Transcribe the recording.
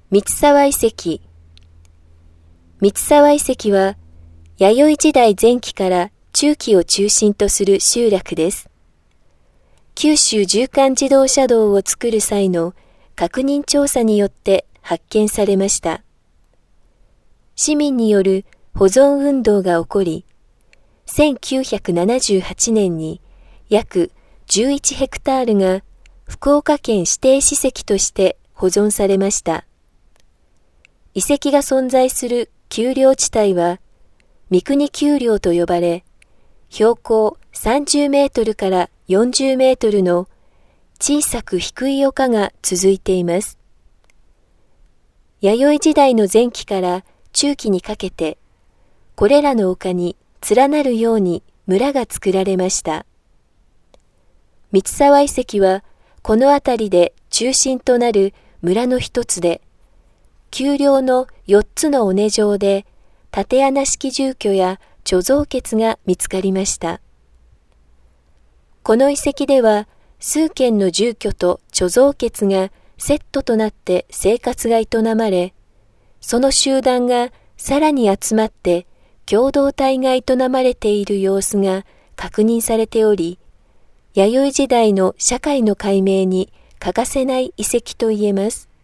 三沢遺跡。三沢遺跡は、弥生時代前期から中期を中心とする集落です。九州縦貫自動車道を作る際の確認調査によって発見されました。市民による保存運動が起こり、1978年に約11ヘクタールが福岡県指定史跡として保存されました。遺跡が存在する丘陵地帯は三国丘陵と呼ばれ、標高30メートルから40メートルの小さく低い丘が続いています。弥生時代の前期から中期にかけて、これらの丘に連なるように村が作られました。三沢遺跡はこの辺りで中心となる村の一つで、丘陵の4つの尾根上で竪穴式住居や貯蔵穴が見つかりました。この遺跡では数軒の住居と貯蔵穴がセットとなって生活が営まれ、その集団がさらに集まって共同体が営まれている様子が確認されており、弥生時代の社会の解明に欠かせない遺跡と言えます。